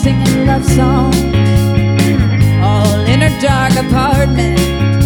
singing love songs, all in her dark apartment.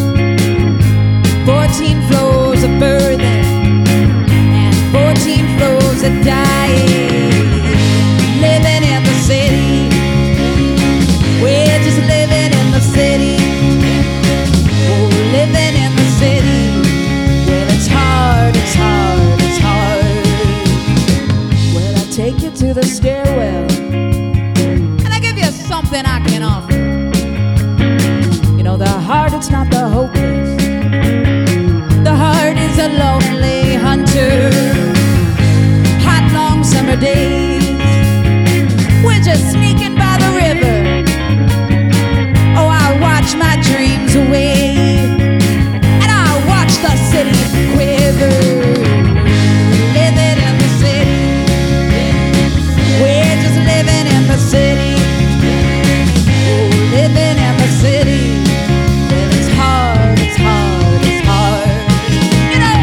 14 floors of birthing and 14 floors of dying. Living in the city, we're just living in the city. Oh, living in the city. Well, it's hard, it's hard, it's hard. Well, I take you to the stairwell and I give you something I can offer. You know, the heart, it's not the hopeless. The heart is a lonely hunter. Hot, long summer days, we're just sneaking by the river. Oh, I watch my dreams away, and I watch the city quiver. Living in the city, we're just living in the city. Oh, living in the city. Well, it's hard, it's hard, it's hard. You know.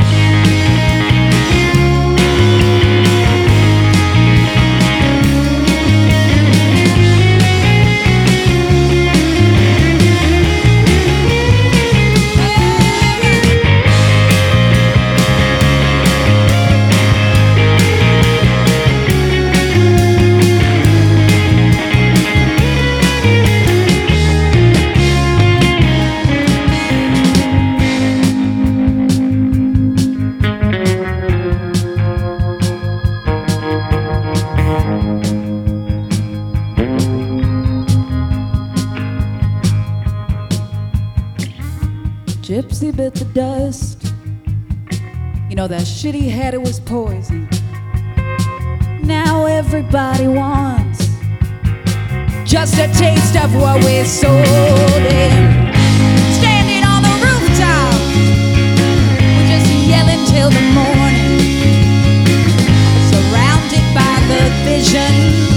Gypsy bit the dust. You know, that shit he had, it was poison. Now everybody wants just a taste of what we sold him. Standing on the rooftop, we're just yelling till the morning, surrounded by the vision